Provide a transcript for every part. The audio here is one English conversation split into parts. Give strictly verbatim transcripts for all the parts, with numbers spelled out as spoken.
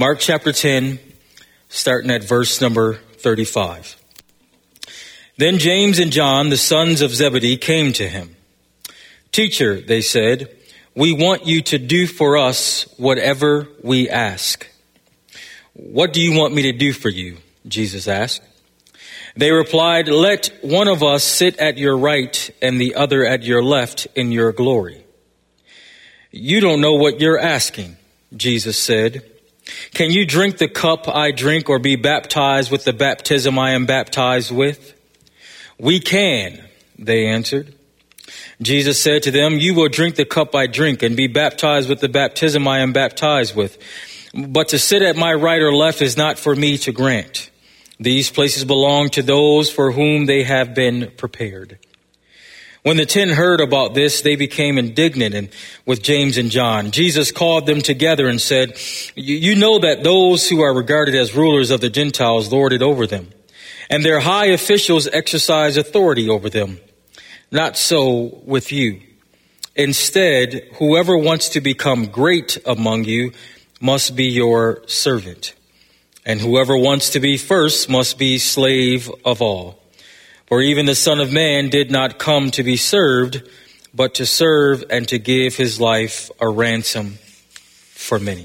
Mark chapter ten, starting at verse number thirty-five. Then James and John, the sons of Zebedee, came to him. "Teacher," they said, "we want you to do for us whatever we ask." "What do you want me to do for you?" Jesus asked. They replied, "Let one of us sit at your right and the other at your left in your glory." "You don't know what you're asking," Jesus said. "Can you drink the cup I drink or be baptized with the baptism I am baptized with?" "We can," they answered. Jesus said to them, "You will drink the cup I drink and be baptized with the baptism I am baptized with. But to sit at my right or left is not for me to grant. These places belong to those for whom they have been prepared." When the ten heard about this, they became indignant and with James and John. Jesus called them together and said, "You know that those who are regarded as rulers of the Gentiles lord it over them, and their high officials exercise authority over them. Not so with you. Instead, whoever wants to become great among you must be your servant, and whoever wants to be first must be slave of all. For even the Son of Man did not come to be served, but to serve and to give his life a ransom for many."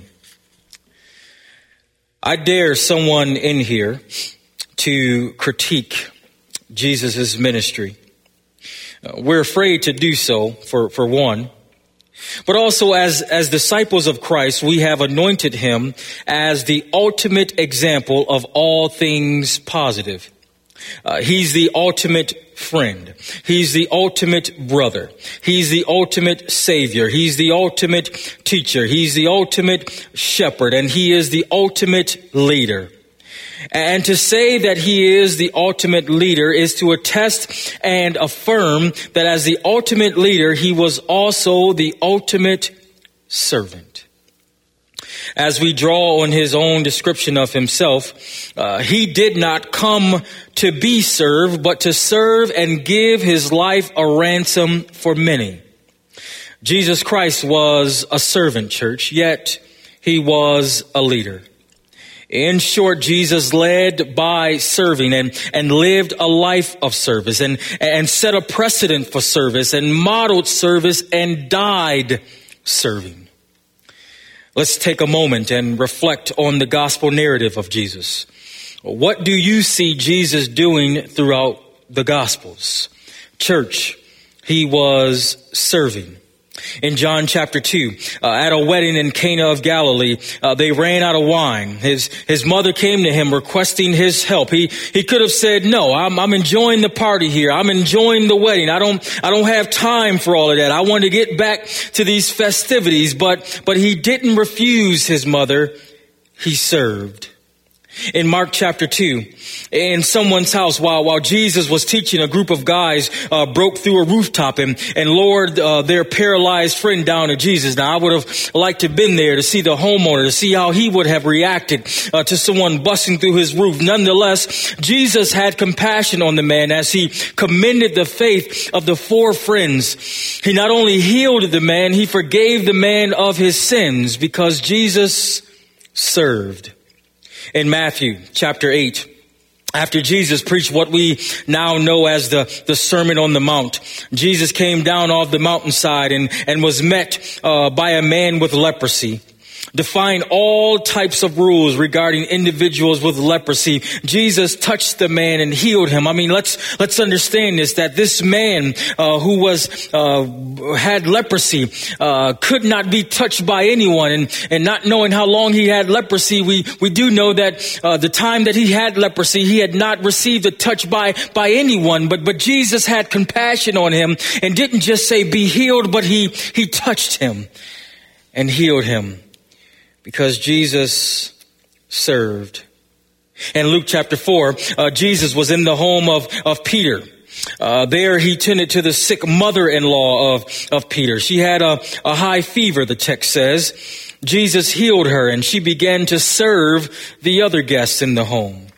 I dare someone in here to critique Jesus' ministry. We're afraid to do so, for, for one. But also as, as disciples of Christ, we have anointed him as the ultimate example of all things positive. Uh, he's the ultimate friend. He's the ultimate brother. He's the ultimate savior. He's the ultimate teacher. He's the ultimate shepherd, and he is the ultimate leader. And to say that he is the ultimate leader is to attest and affirm that as the ultimate leader, he was also the ultimate servant. As we draw on his own description of himself, uh, he did not come to be served, but to serve and give his life a ransom for many. Jesus Christ was a servant, church, yet he was a leader. In short, Jesus led by serving and, and lived a life of service and, and set a precedent for service and modeled service and died serving. Let's take a moment and reflect on the gospel narrative of Jesus. What do you see Jesus doing throughout the Gospels? Church, he was serving. In John chapter two, uh, at a wedding in Cana of Galilee, uh, they ran out of wine. His his mother came to him requesting his help. He he could have said, "No, I'm I'm enjoying the party here. I'm enjoying the wedding. I don't I don't have time for all of that. I want to get back to these festivities." But but he didn't refuse his mother. He served. In Mark chapter two, in someone's house, while while Jesus was teaching, a group of guys uh, broke through a rooftop and and lowered uh, their paralyzed friend down to Jesus. Now, I would have liked to have been there to see the homeowner, to see how he would have reacted uh, to someone busting through his roof. Nonetheless, Jesus had compassion on the man as he commended the faith of the four friends. He not only healed the man, he forgave the man of his sins because Jesus served. In Matthew chapter eight, after Jesus preached what we now know as the, the Sermon on the Mount, Jesus came down off the mountainside and, and was met uh, by a man with leprosy. Define all types of rules regarding individuals with leprosy. Jesus touched the man and healed him. I mean, let's let's understand this, that this man uh, who was uh, had leprosy uh, could not be touched by anyone. And and not knowing how long he had leprosy, we we do know that uh, the time that he had leprosy, he had not received a touch by by anyone. But but Jesus had compassion on him and didn't just say be healed, but he he touched him and healed him. Because Jesus served. In Luke chapter four, uh, Jesus was in the home of, of Peter. Uh, there he tended to the sick mother-in-law of, of Peter. She had a, a high fever, the text says. Jesus healed her and she began to serve the other guests in the home.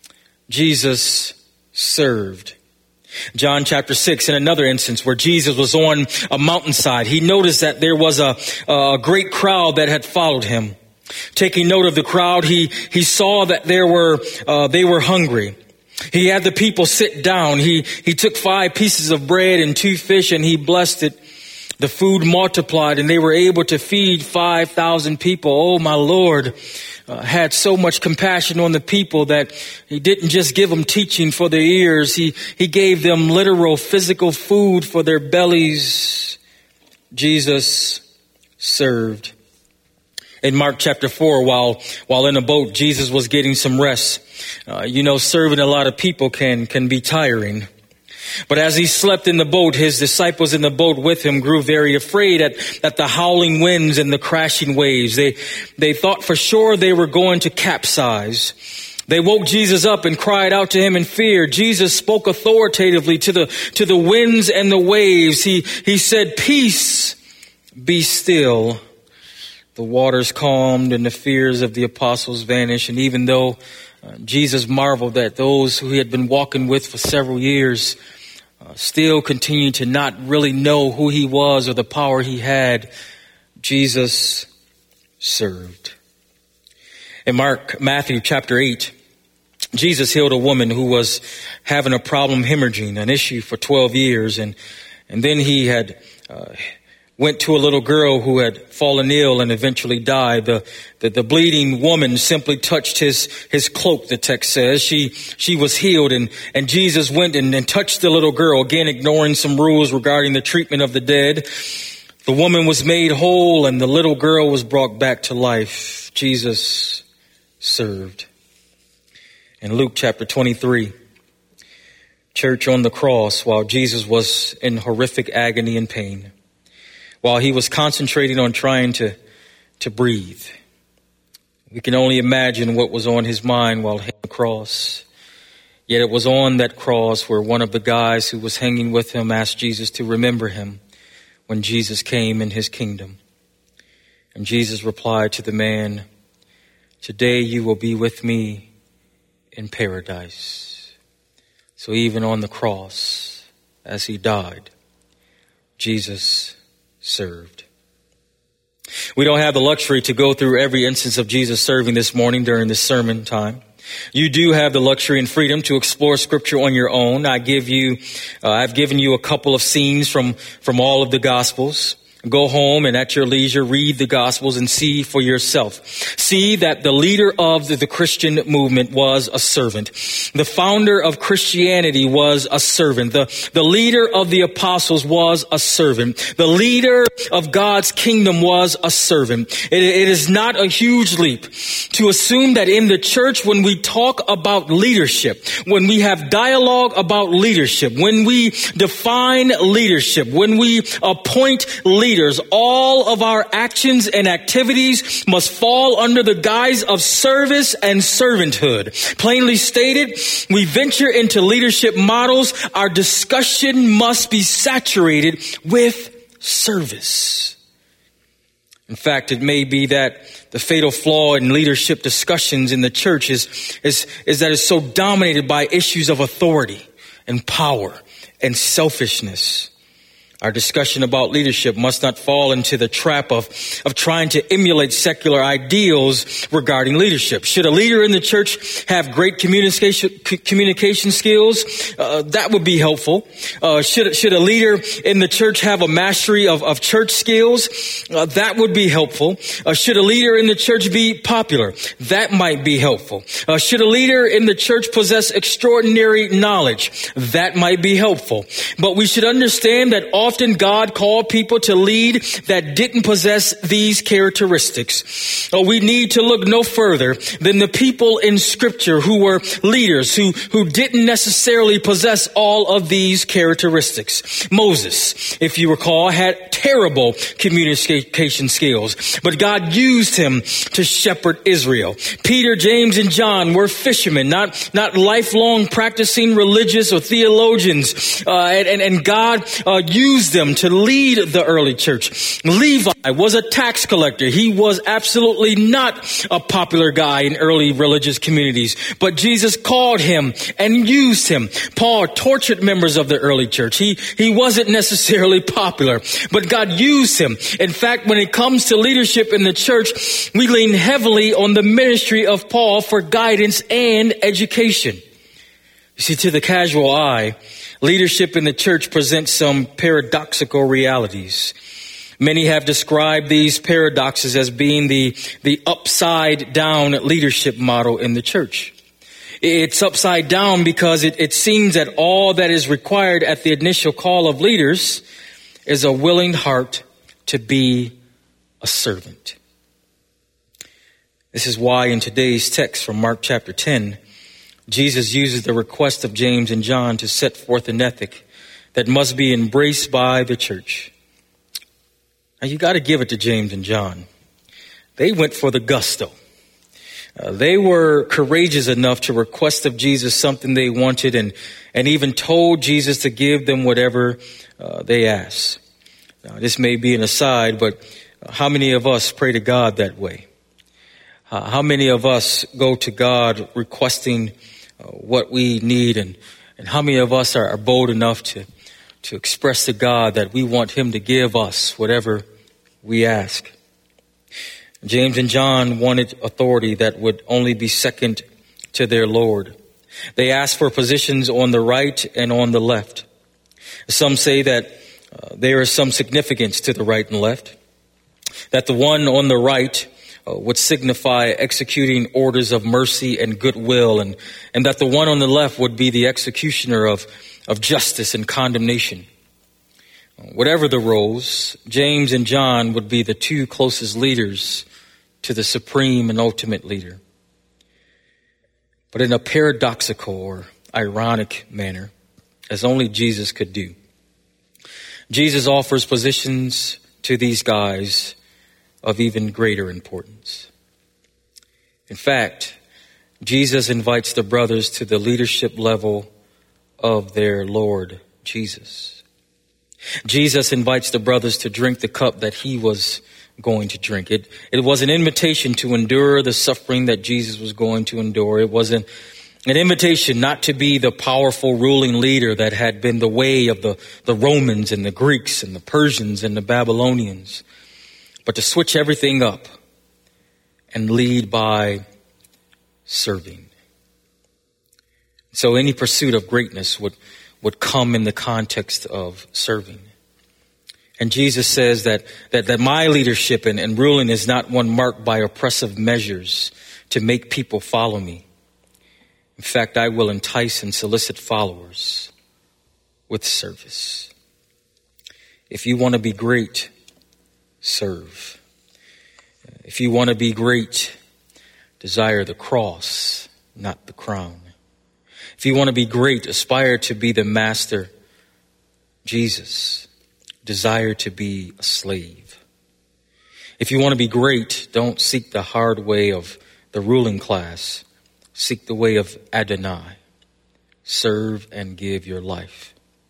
Jesus served. John chapter six, in another instance where Jesus was on a mountainside, he noticed that there was a, a great crowd that had followed him. Taking note of the crowd, he, he saw that there were, uh, they were hungry. He had the people sit down. He, he took five pieces of bread and two fish and he blessed it. The food multiplied and they were able to feed five thousand people. Oh, my Lord uh, had so much compassion on the people that he didn't just give them teaching for their ears. He, he gave them literal physical food for their bellies. Jesus served. In Mark chapter four, while, while in a boat, Jesus was getting some rest. Uh, you know, serving a lot of people can, can be tiring. But as he slept in the boat, his disciples in the boat with him grew very afraid at, at the howling winds and the crashing waves. They, they thought for sure they were going to capsize. They woke Jesus up and cried out to him in fear. Jesus spoke authoritatively to the, to the winds and the waves. He, he said, "Peace, be still." The waters calmed and the fears of the apostles vanished. And even though uh, Jesus marveled that those who he had been walking with for several years uh, still continued to not really know who he was or the power he had, Jesus served. In Mark, Matthew chapter eight, Jesus healed a woman who was having a problem hemorrhaging, an issue for twelve years. And, and then he had uh, went to a little girl who had fallen ill and eventually died. The, the, the bleeding woman simply touched his, his cloak, the text says. She, she was healed, and, and Jesus went and, and touched the little girl, again ignoring some rules regarding the treatment of the dead. The woman was made whole and the little girl was brought back to life. Jesus served. In Luke chapter twenty-three, church, on the cross, while Jesus was in horrific agony and pain, while he was concentrating on trying to, to breathe. We can only imagine what was on his mind while hanging on the cross. Yet it was on that cross where one of the guys who was hanging with him asked Jesus to remember him when Jesus came in his kingdom. And Jesus replied to the man, "Today you will be with me in paradise." So even on the cross, as he died, Jesus served. We don't have the luxury to go through every instance of Jesus serving this morning during this sermon time. You do have the luxury and freedom to explore scripture on your own. I give you, uh, I've given you a couple of scenes from, from all of the gospels. Go home and at your leisure, read the Gospels and see for yourself. See that the leader of the, the Christian movement was a servant. The founder of Christianity was a servant. The, the leader of the apostles was a servant. The leader of God's kingdom was a servant. It, it is not a huge leap to assume that in the church, when we talk about leadership, when we have dialogue about leadership, when we define leadership, when we appoint leadership, all of our actions and activities must fall under the guise of service and servanthood. Plainly stated, we venture into leadership models. Our discussion must be saturated with service. In fact, it may be that the fatal flaw in leadership discussions in the church is, is, is that it's so dominated by issues of authority and power and selfishness. Our discussion about leadership must not fall into the trap of, of trying to emulate secular ideals regarding leadership. Should a leader in the church have great communication communication skills? Uh, that would be helpful. Uh, should, should a leader in the church have a mastery of, of church skills? Uh, that would be helpful. Uh, should a leader in the church be popular? That might be helpful. Uh, should a leader in the church possess extraordinary knowledge? That might be helpful. But we should understand that all Often God called people to lead that didn't possess these characteristics. Oh, we need to look no further than the people in Scripture who were leaders, who, who didn't necessarily possess all of these characteristics. Moses, if you recall, had terrible communication skills, but God used him to shepherd Israel. Peter, James, and John were fishermen, not, not lifelong practicing religious or theologians. Uh, and, and, and God uh, used used them to lead the early church. Levi was a tax collector. He was absolutely not a popular guy in early religious communities, but Jesus called him and used him. Paul tortured members of the early church. He, he wasn't necessarily popular, but God used him. In fact, when it comes to leadership in the church, we lean heavily on the ministry of Paul for guidance and education. You see, to the casual eye, leadership in the church presents some paradoxical realities. Many have described these paradoxes as being the, the upside down leadership model in the church. It's upside down because it, it seems that all that is required at the initial call of leaders is a willing heart to be a servant. This is why in today's text from Mark chapter ten, Jesus uses the request of James and John to set forth an ethic that must be embraced by the church. Now you got to give it to James and John. They went for the gusto. Uh, they were courageous enough to request of Jesus something they wanted, and, and even told Jesus to give them whatever uh, they asked. Now, this may be an aside, but how many of us pray to God that way? Uh, how many of us go to God requesting uh, what we need, and, and how many of us are, are bold enough to, to express to God that we want him to give us whatever we ask? James and John wanted authority that would only be second to their Lord. They asked for positions on the right and on the left. Some say that uh, there is some significance to the right and left, that the one on the right Uh, would signify executing orders of mercy and goodwill, and, and that the one on the left would be the executioner of, of justice and condemnation. Whatever the roles, James and John would be the two closest leaders to the supreme and ultimate leader. But in a paradoxical or ironic manner, as only Jesus could do, Jesus offers positions to these guys of even greater importance. In fact, Jesus invites the brothers to the leadership level of their Lord Jesus. Jesus invites the brothers to drink the cup that he was going to drink. It, it was an invitation to endure the suffering that Jesus was going to endure. It was an, an invitation not to be the powerful ruling leader that had been the way of the, the Romans and the Greeks and the Persians and the Babylonians, but to switch everything up and lead by serving. So any pursuit of greatness would, would come in the context of serving. And Jesus says that, that, that my leadership and, and ruling is not one marked by oppressive measures to make people follow me. In fact, I will entice and solicit followers with service. If you want to be great, serve. If you want to be great, desire the cross, not the crown. If you want to be great, aspire to be the master, Jesus. Desire to be a slave. If you want to be great, don't seek the hard way of the ruling class. Seek the way of Adonai. Serve and give your life.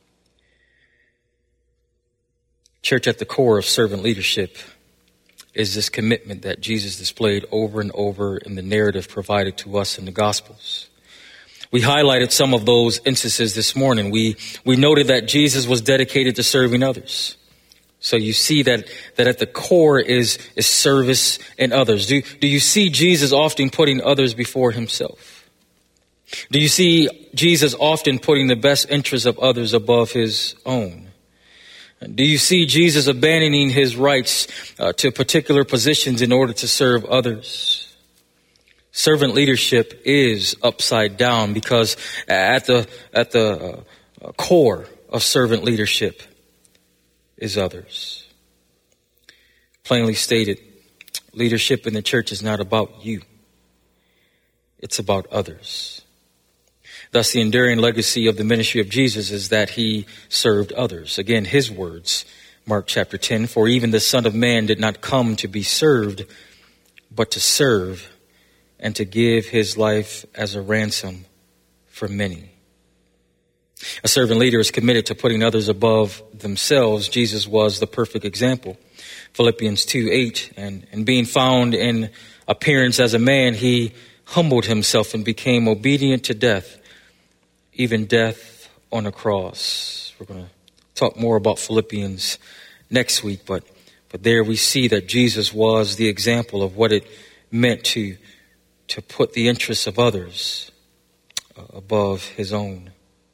Church, at the core of servant leadership is this commitment that Jesus displayed over and over in the narrative provided to us in the Gospels. We highlighted some of those instances this morning. We we noted that Jesus was dedicated to serving others. So you see that that at the core is is service in others. Do do you see Jesus often putting others before himself? Do you see Jesus often putting the best interests of others above his own? Do you see Jesus abandoning his rights uh, to particular positions in order to serve others? Servant leadership is upside down because at the at the uh, core of servant leadership is others. Plainly stated, leadership in the church is not about you. It's about others. Thus, the enduring legacy of the ministry of Jesus is that he served others. Again, his words, Mark chapter ten, for even the Son of Man did not come to be served, but to serve and to give his life as a ransom for many. A servant leader is committed to putting others above themselves. Jesus was the perfect example. Philippians two eight, and, and being found in appearance as a man, he humbled himself and became obedient to death, even death on a cross. We're going to talk more about Philippians next week, but but there we see that Jesus was the example of what it meant to to put the interests of others above his own.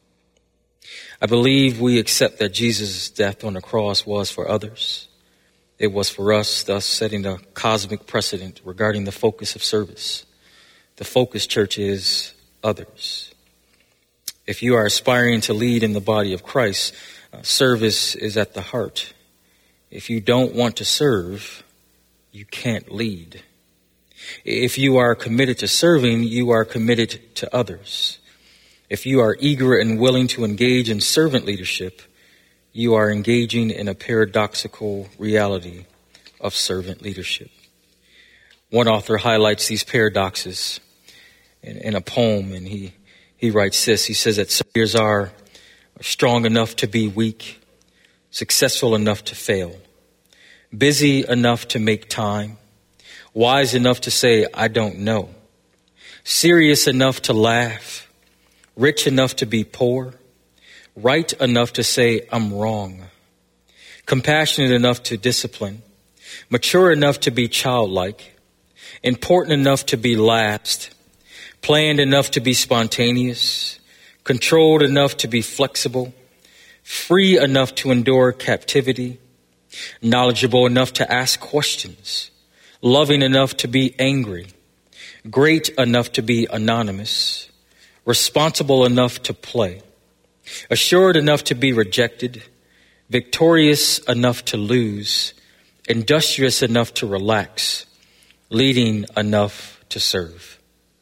I believe we accept that Jesus' death on the cross was for others. It was for us, thus setting a cosmic precedent regarding the focus of service. The focus, church, is others. If you are aspiring to lead in the body of Christ, uh, service is at the heart. If you don't want to serve, you can't lead. If you are committed to serving, you are committed to others. If you are eager and willing to engage in servant leadership, you are engaging in a paradoxical reality of servant leadership. One author highlights these paradoxes in, in a poem, and he, he writes this. He says that leaders are strong enough to be weak, successful enough to fail, busy enough to make time, wise enough to say, I don't know, serious enough to laugh, rich enough to be poor, right enough to say, I'm wrong, compassionate enough to discipline, mature enough to be childlike, important enough to be last, planned enough to be spontaneous, controlled enough to be flexible, free enough to endure captivity, knowledgeable enough to ask questions, loving enough to be angry, great enough to be anonymous, responsible enough to play, assured enough to be rejected, victorious enough to lose, industrious enough to relax, leading enough to serve.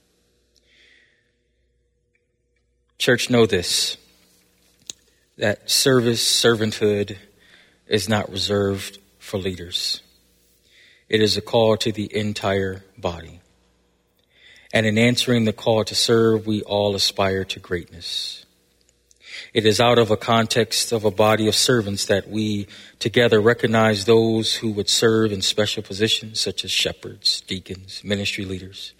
Church, know this, that service, servanthood is not reserved for leaders. It is a call to the entire body. And in answering the call to serve, we all aspire to greatness. It is out of a context of a body of servants that we together recognize those who would serve in special positions such as shepherds, deacons, ministry leaders.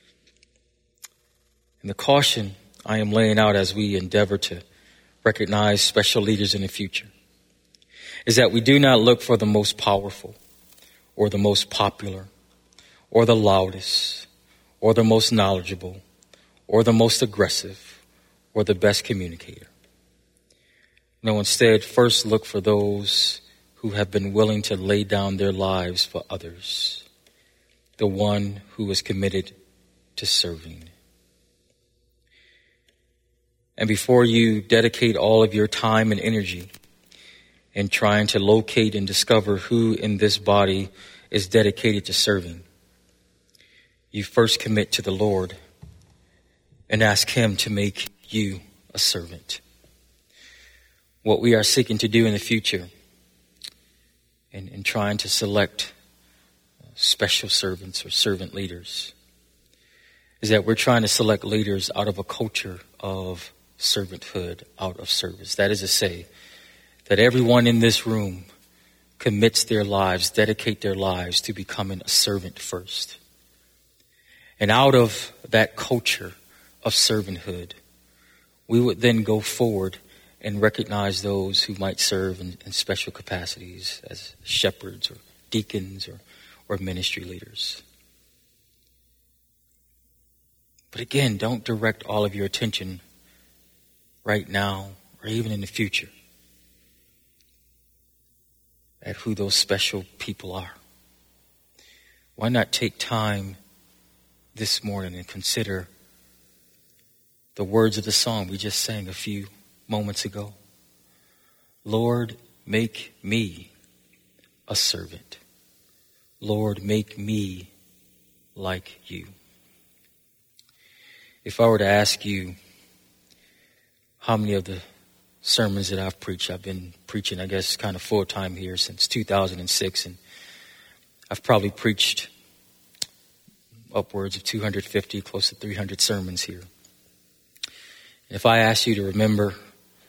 And the caution I am laying out as we endeavor to recognize special leaders in the future is that we do not look for the most powerful or the most popular or the loudest or the most knowledgeable or the most aggressive or the best communicator. No, instead, first look for those who have been willing to lay down their lives for others, the one who is committed to serving. And before you dedicate all of your time and energy in trying to locate and discover who in this body is dedicated to serving, you first commit to the Lord and ask Him to make you a servant. What we are seeking to do in the future in, in trying to select special servants or servant leaders is that we're trying to select leaders out of a culture of servanthood, out of service. That is to say, that everyone in this room commits their lives, dedicate their lives to becoming a servant first. And out of that culture of servanthood, we would then go forward and recognize those who might serve in, in special capacities as shepherds or deacons or, or ministry leaders. But again, don't direct all of your attention right now or even in the future at who those special people are. Why not take time this morning and consider the words of the song we just sang a few moments ago? Lord, make me a servant. Lord, make me like you. If I were to ask you how many of the sermons that I've preached, I've been preaching, I guess, kind of full time here since two thousand six, and I've probably preached upwards of two hundred fifty, close to three hundred sermons here. If I asked you to remember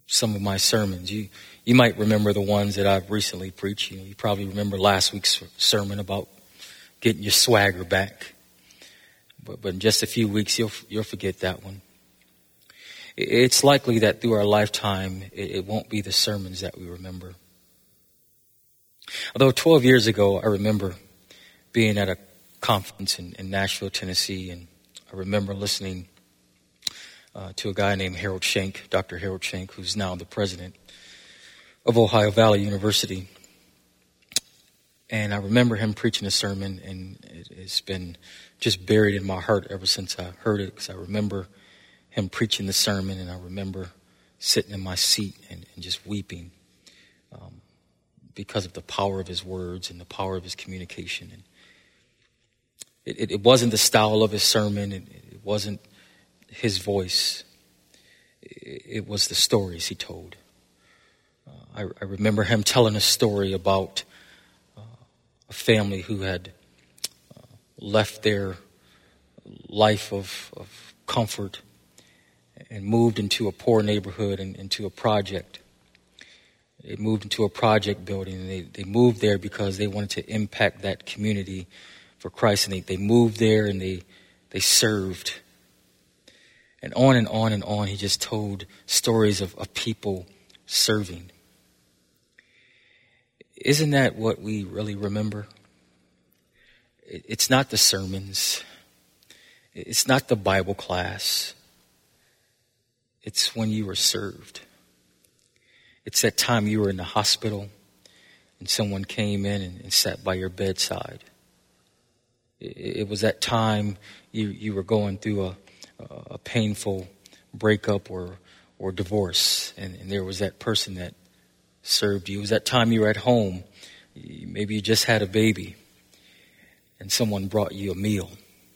some of my sermons. You you might remember the ones that I've recently preached. You know, you probably remember last week's sermon about getting your swagger back. But, but in just a few weeks, you'll you'll forget that one. It's likely that through our lifetime, it, it won't be the sermons that we remember. Although twelve years ago, I remember being at a conference in, in Nashville, Tennessee, and I remember listening uh, to a guy named Harold Schenck, Doctor Harold Schenck, who's now the president of Ohio Valley University. And I remember him preaching a sermon, and it, it's been just buried in my heart ever since I heard it, because I remember him preaching the sermon, and I remember sitting in my seat and, and just weeping um, because of the power of his words and the power of his communication. And it, it, it wasn't the style of his sermon. It, it wasn't his voice. It, it was the stories he told. Uh, I, I remember him telling a story about uh, a family who had uh, left their life of, of comfort and moved into a poor neighborhood and into a project. They moved into a project building, and they, they moved there because they wanted to impact that community for Christ. And they, they moved there and they they served. And on and on and on, he just told stories of, of people serving. Isn't that what we really remember? It, it's not the sermons. It's not the Bible class. It's when you were served. It's that time you were in the hospital and someone came in and, and sat by your bedside. It, it was that time you, you were going through a, a painful breakup or, or divorce, and, and there was that person that served you. It was that time you were at home. Maybe you just had a baby and someone brought you a meal.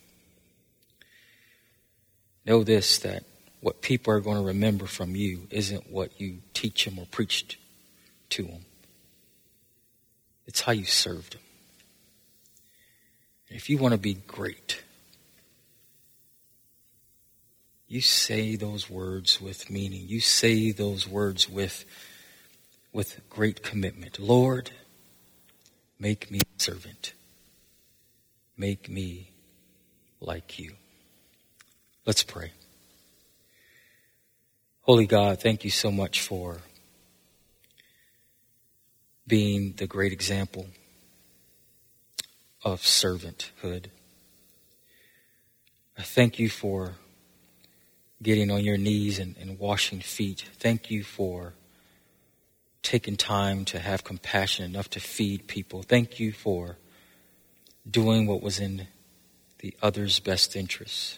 Know this, that what people are going to remember from you isn't what you teach them or preached to them. It's how you served them. And if you want to be great, you say those words with meaning. You say those words with, with great commitment. Lord, make me a servant. Make me like you. Let's pray. Holy God, thank you so much for being the great example of servanthood. I thank you for getting on your knees and, and washing feet. Thank you for taking time to have compassion enough to feed people. Thank you for doing what was in the other's best interests.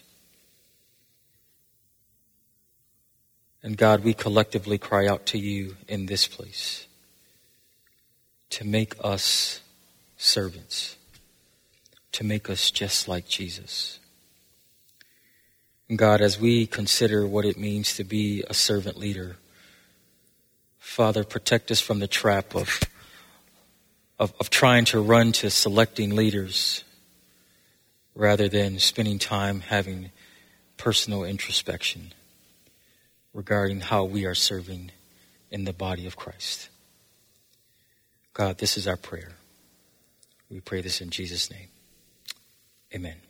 And God, we collectively cry out to you in this place to make us servants, to make us just like Jesus. And God, as we consider what it means to be a servant leader, Father, protect us from the trap of, of, of trying to run to selecting leaders rather than spending time having personal introspection regarding how we are serving in the body of Christ. God, this is our prayer. We pray this in Jesus' name. Amen.